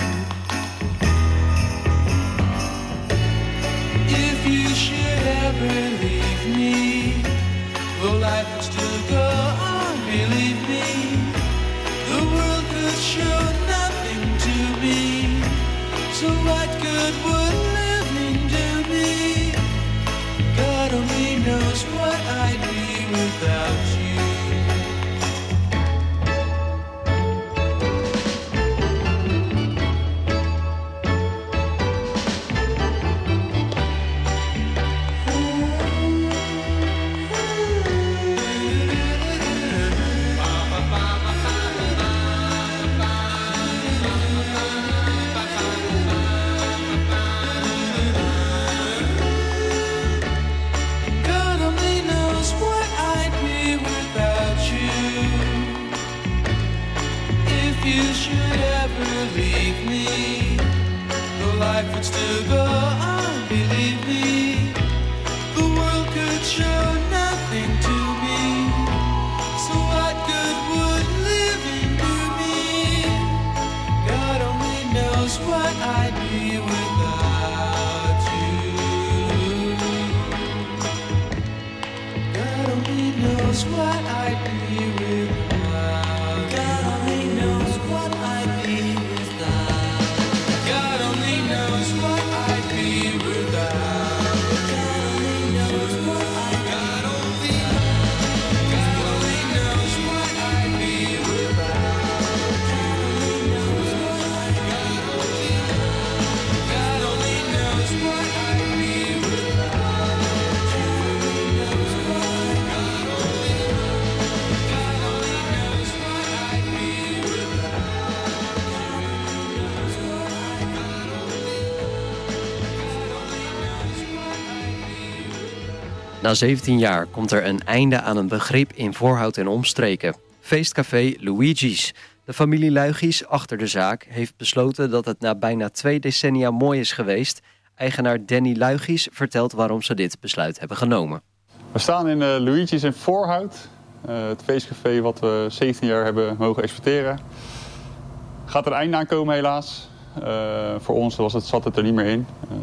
If you should ever leave me, well, life would still go on, believe me. The world could show nothing to me, so what good would living do me? God only knows what I'd be without you. should ever leave me, the life would still go on, believe me. The world could show nothing to me, so what good would living do me? God only knows what I'd be without you. God only knows what I'd be without. God only knows what I'd be without. God only knows what I'd be without. God only knows what I'd God only God only knows what I'd be without. God only knows what I'd be without. Na zeventien jaar komt er een einde aan een begrip in Voorhout en omstreken. Feestcafé Luigi's. De familie Luigi's achter de zaak heeft besloten dat het na bijna twee decennia mooi is geweest. Eigenaar Danny Luigi's vertelt waarom ze dit besluit hebben genomen. We staan in uh, Luigi's in Voorhout. Uh, het feestcafé wat we zeventien jaar hebben mogen exporteren. Gaat er een einde aan komen helaas. Uh, voor ons was het, zat het er niet meer in. Uh,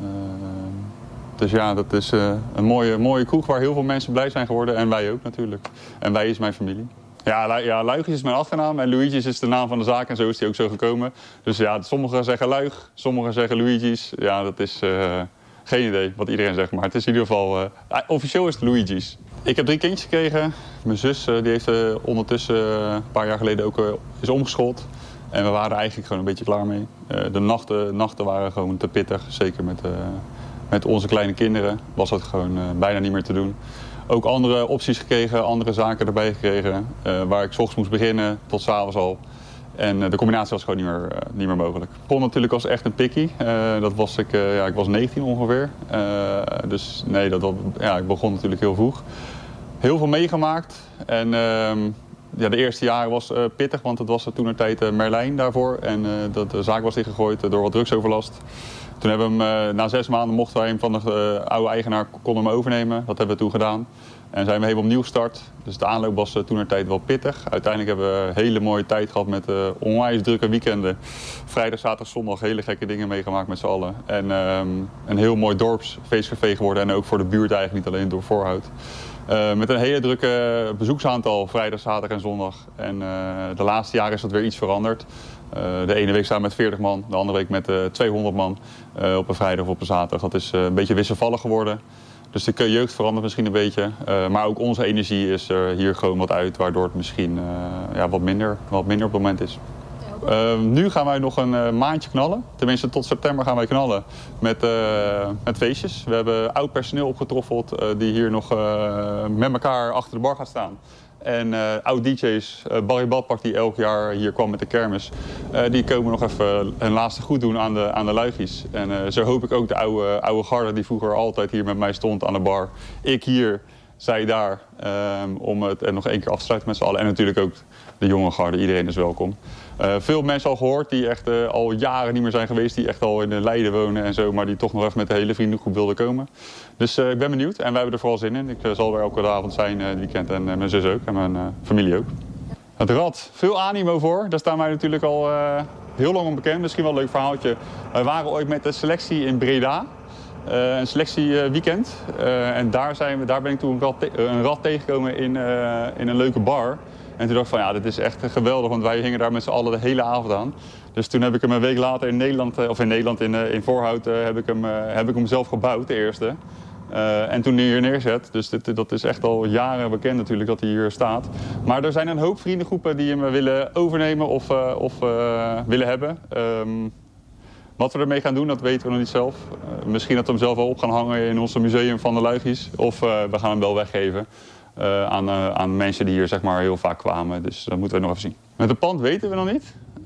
dus ja, dat is uh, een mooie, mooie kroeg waar heel veel mensen blij zijn geworden. En wij ook natuurlijk. En wij is mijn familie. Ja, Lu- ja Luigi's is mijn achternaam en Luigi's is de naam van de zaak. En zo is die ook zo gekomen. Dus ja, sommigen zeggen Luig, sommigen zeggen Luigi's. Ja, dat is uh, geen idee wat iedereen zegt. Maar het is in ieder geval... Uh, officieel is het Luigi's. Ik heb drie kindjes gekregen. Mijn zus uh, die heeft uh, ondertussen uh, een paar jaar geleden ook uh, is omgeschoold. En we waren eigenlijk gewoon een beetje klaar mee. Uh, de nachten, nachten waren gewoon te pittig. Zeker met, uh, met onze kleine kinderen was dat gewoon uh, bijna niet meer te doen. Ook andere opties gekregen, andere zaken erbij gekregen. Uh, waar ik 's ochtends moest beginnen tot 's avonds al. En uh, de combinatie was gewoon niet meer, uh, niet meer mogelijk. Ik begon natuurlijk als echt een pikkie. Uh, dat was ik, uh, ja, ik was negentien ongeveer. Uh, dus nee, dat, ja, ik begon natuurlijk heel vroeg. Heel veel meegemaakt. En uh, ja, de eerste jaren was uh, pittig, want het was toen een tijd uh, Merlijn daarvoor. En uh, dat, de zaak was dichtgegooid uh, door wat drugsoverlast. Toen hebben we hem, uh, na zes maanden mochten wij hem van de uh, oude eigenaar konden hem overnemen. Dat hebben we toen gedaan. En zijn we helemaal opnieuw gestart. Dus de aanloop was uh, toen een tijd wel pittig. Uiteindelijk hebben we een hele mooie tijd gehad met uh, onwijs drukke weekenden. Vrijdag, zaterdag, zondag hele gekke dingen meegemaakt met z'n allen. En um, een heel mooi dorpsfeestcafé geworden. En ook voor de buurt eigenlijk, niet alleen door Voorhout. Uh, met een hele drukke bezoeksaantal, vrijdag, zaterdag en zondag. En uh, de laatste jaren is dat weer iets veranderd. Uh, de ene week staan we met veertig man, de andere week met uh, tweehonderd man uh, op een vrijdag of op een zaterdag. Dat is uh, een beetje wisselvallig geworden. Dus de jeugd verandert misschien een beetje. Uh, maar ook onze energie is er hier gewoon wat uit, waardoor het misschien uh, ja, wat, minder, wat minder op het moment is. Uh, nu gaan wij nog een uh, maandje knallen. Tenminste, tot september gaan wij knallen met, uh, met feestjes. We hebben oud personeel opgetroffeld uh, die hier nog uh, met elkaar achter de bar gaat staan. En uh, oud D J's, uh, Barry Badpak die elk jaar hier kwam met de kermis, uh, die komen nog even een laatste goed doen aan de, aan de Luigi's. En uh, zo hoop ik ook de oude, oude garde die vroeger altijd hier met mij stond aan de bar. Ik hier, zij daar, um, om het en nog één keer af te sluiten met z'n allen. En natuurlijk ook de jonge garde, iedereen is welkom. Uh, veel mensen al gehoord die echt uh, al jaren niet meer zijn geweest, die echt al in Leiden wonen en zo, maar die toch nog even met de hele vriendengroep wilden komen. Dus uh, ik ben benieuwd en wij hebben er vooral zin in. Ik uh, zal er elke avond zijn uh, dit weekend en uh, mijn zus ook en mijn uh, familie ook. Het Rad, veel animo voor. Daar staan wij natuurlijk al uh, heel lang onbekend. Misschien wel een leuk verhaaltje. Wij waren ooit met de selectie in Breda. Uh, een selectieweekend. Uh, en daar, zijn we, daar ben ik toen een rad, te- een rad tegengekomen in, uh, in een leuke bar. En toen dacht ik van ja, dit is echt geweldig, want wij hingen daar met z'n allen de hele avond aan. Dus toen heb ik hem een week later in Nederland, of in Nederland, in, in Voorhout, uh, heb, ik hem, uh, heb ik hem zelf gebouwd, de eerste. Uh, en toen hier neerzet. Dus dit, dat is echt al jaren bekend natuurlijk dat hij hier staat. Maar er zijn een hoop vriendengroepen die hem willen overnemen of, uh, of uh, willen hebben. Um, Wat we ermee gaan doen, dat weten we nog niet zelf. Uh, misschien dat we hem zelf wel op gaan hangen in ons museum van de Luigi's. Of uh, we gaan hem wel weggeven uh, aan, uh, aan mensen die hier zeg maar, heel vaak kwamen. Dus dat moeten we nog even zien. Met het pand weten we nog niet. Uh,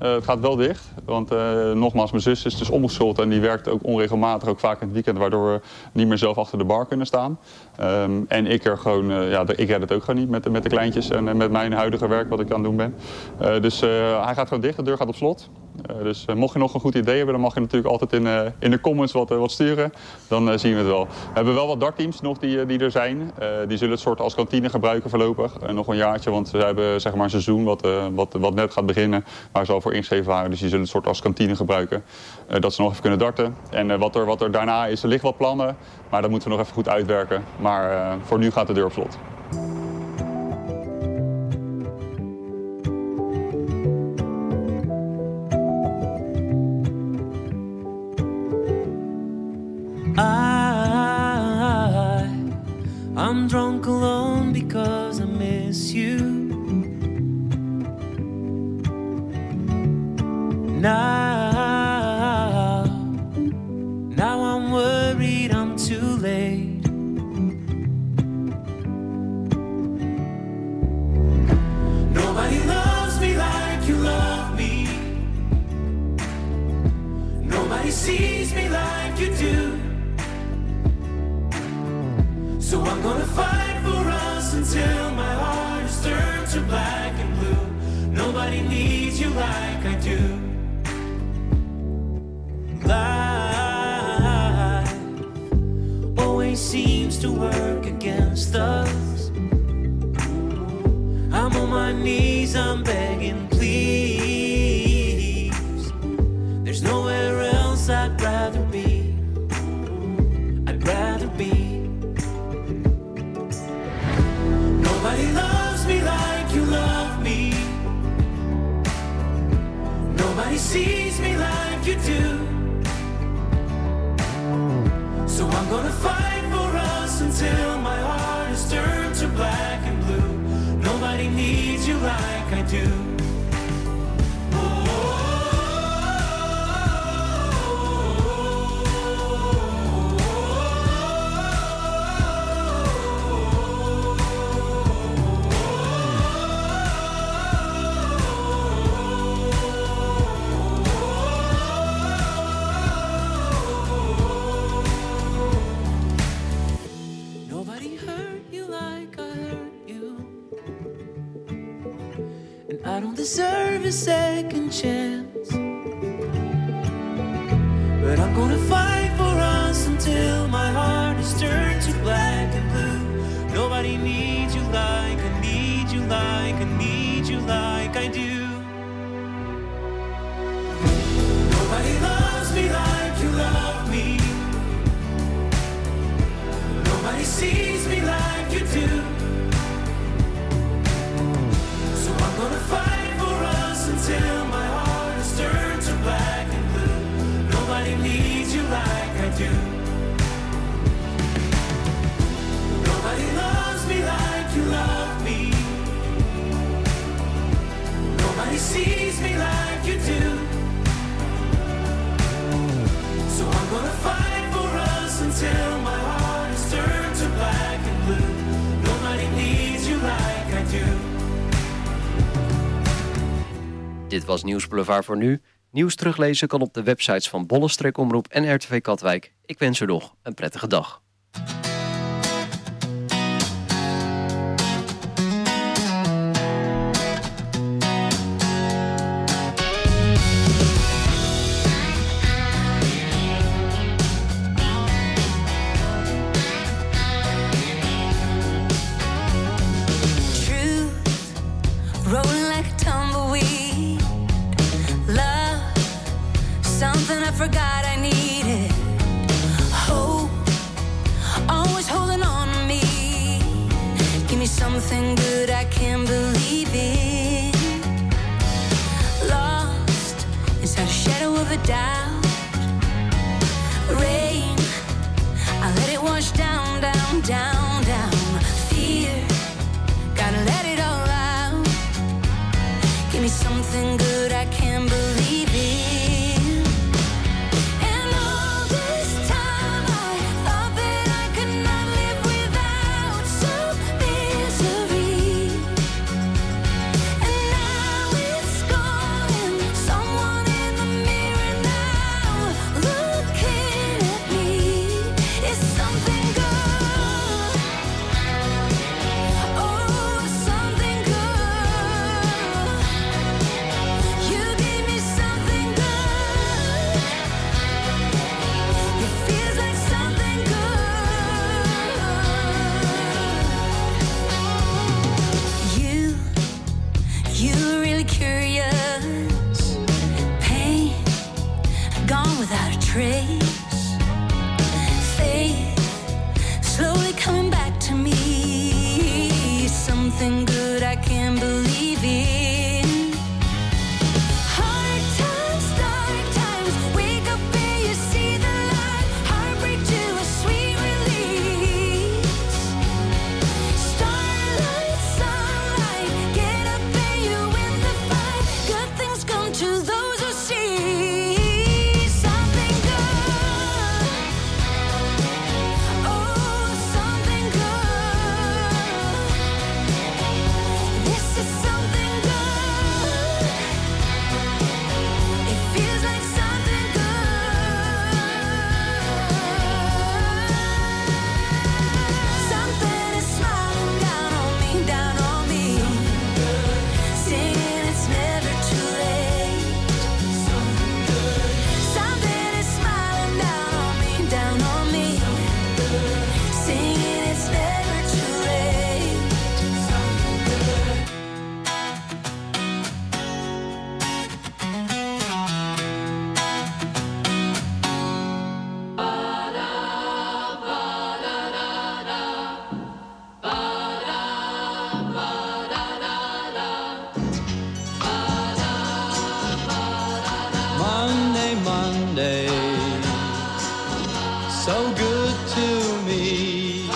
Uh, het gaat wel dicht, want uh, nogmaals, mijn zus is dus omgeschoold en die werkt ook onregelmatig, ook vaak in het weekend, waardoor we niet meer zelf achter de bar kunnen staan. Um, en ik er gewoon, uh, ja, ik red het ook gewoon niet met, met de kleintjes en uh, met mijn huidige werk wat ik aan het doen ben. Uh, dus uh, hij gaat gewoon dicht, de deur gaat op slot. Uh, dus uh, mocht je nog een goed idee hebben, dan mag je natuurlijk altijd in, uh, in de comments wat, uh, wat sturen. Dan uh, zien we het wel. We hebben wel wat dartteams nog die, uh, die er zijn. Uh, die zullen het soort als kantine gebruiken voorlopig. Uh, nog een jaartje, want ze hebben zeg maar een seizoen wat, uh, wat, wat net gaat beginnen. Waar ze al voor ingeschreven waren. Dus die zullen het soort als kantine gebruiken. Uh, dat ze nog even kunnen darten. En uh, wat, er, wat er daarna is, er liggen wat plannen. Maar dat moeten we nog even goed uitwerken. Maar uh, voor nu gaat de deur op slot. I, I'm drunk alone because I miss you. Now, now I'm worried I'm too late. Nobody loves me like you love me. Nobody sees me like you do. So I'm gonna fight for us until my heart is turned to black and blue. Nobody needs you like I do. Life always seems to work against us. I'm on my knees, I'm begging, please. There's nowhere else I'd rather be. I'd rather be. Nobody loves me like you love me. Nobody sees me like you do. So I'm gonna fight for us until my heart is turned to black and blue. Nobody needs you like I do. I don't deserve a second chance, but I'm gonna fight for us until my heart is turned to black and blue. Nobody needs you like I need you like I need you like I do. Nobody loves me like you love me. Nobody sees me like you do. So I'm gonna fight for us until my heart is turned to black and blue. Nobody needs you like I do. Nobody loves me like you love me. Nobody sees me like you do. So I'm gonna fight for us until my heart is turned to black and blue. Nobody needs you like I do. Dit was Nieuwsboulevard voor nu. Nieuws teruglezen kan op de websites van Bolle-Omroep en R T V Katwijk. Ik wens u nog een prettige dag. Rolling like a tumbleweed. Love, something I forgot I needed. Hope, always holding on to me. Give me something good I can believe in. Lost inside a shadow of a doubt. Rain, I let it wash down, down, down, down. Fear, gotta let it all out. Give me something good I can believe in. And all this time I thought that I could not live without some misery. And now it's gone and so trace. Faith slowly coming back to me. Something good I can believe in. Hard times, dark times, wake up and you see the light. Heartbreak to a sweet release. Starlight, sunlight, get up and you win the fight. Good things come to those who see something good. Oh, something good. This is something good. It feels like something good. Something is smiling down on me, down on me. Singing it's never too late. Something is smiling down on me, down on me. Singing it's never too late. Monday, Monday, so good to me.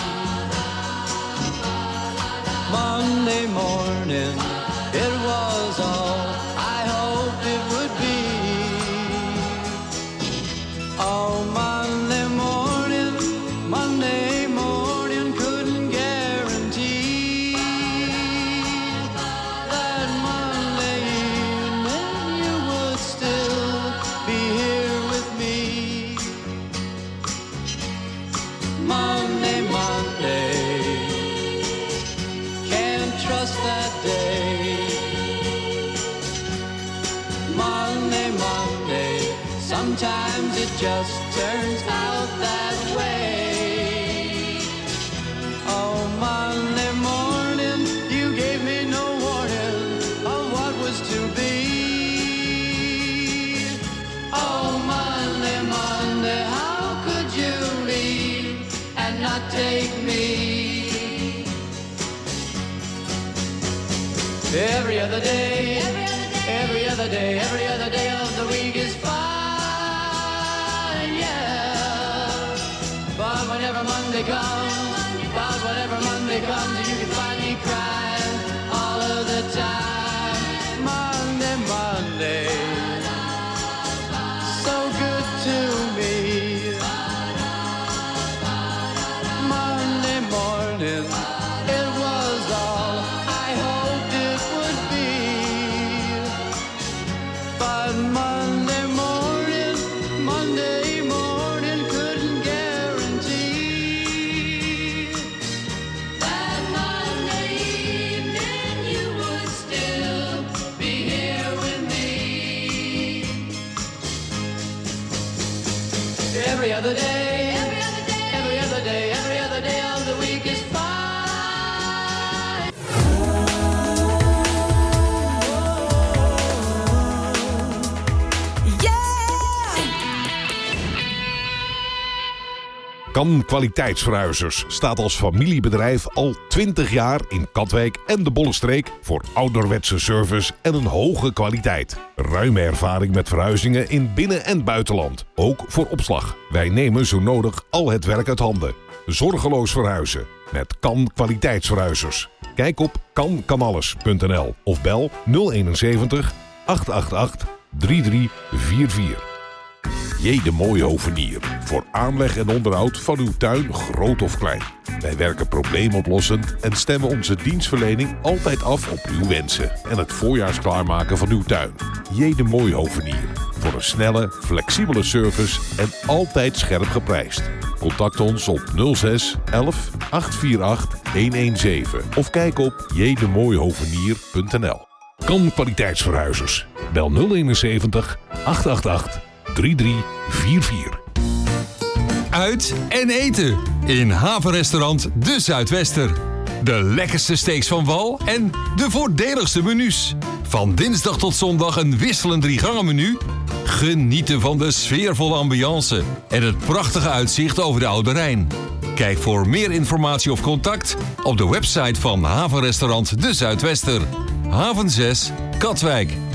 Monday morning, it was all I hoped it would be. Oh, Monday morning, Monday morning, couldn't guarantee that Monday evening you would still be here with me. Monday, Monday, can't trust that day. Monday, Monday, sometimes it just turns out that way. Oh, Monday morning, you gave me no warning of what was to be. Oh, Monday, Monday, how could you leave and not take me? Every other day, every other day, every other day of the week is fine, yeah. But whenever Monday comes, but whenever Monday comes, you can find me crying all of the time. Monday, Monday, so good to me. Monday morning, it was all I hoped it would be. But Monday morning, Monday morning, couldn't guarantee that Monday evening you would still be here with me. Every other day, every other day, every other day, every other day of the week is fine. Kan Kwaliteitsverhuizers staat als familiebedrijf al twintig jaar in Katwijk en de Bollenstreek voor ouderwetse service en een hoge kwaliteit. Ruime ervaring met verhuizingen in binnen- en buitenland, ook voor opslag. Wij nemen zo nodig al het werk uit handen. Zorgeloos verhuizen met Kan Kwaliteitsverhuizers. Kijk op kan kan alles punt n l of bel nul eenenzeventig, acht acht acht, drie drie vier vier. J. de Mooie Hovenier. Voor aanleg en onderhoud van uw tuin, groot of klein. Wij werken probleemoplossend en stemmen onze dienstverlening altijd af op uw wensen en het voorjaars klaarmaken van uw tuin. J. de Mooie Hovenier. Voor een snelle, flexibele service en altijd scherp geprijsd. Contact ons op nul zes elf acht vier acht een een zeven of kijk op j de mooie hovenier punt n l. Kan Kwaliteitsverhuizers. Bel nul eenenzeventig, acht acht acht, drie drie vier vier. Uit en eten in havenrestaurant De Zuidwester. De lekkerste steaks van wal en de voordeligste menus. Van dinsdag tot zondag een wisselend drie gangen menu. Genieten van de sfeervolle ambiance en het prachtige uitzicht over de Oude Rijn. Kijk voor meer informatie of contact op de website van Havenrestaurant De Zuidwester. Haven zes, Katwijk.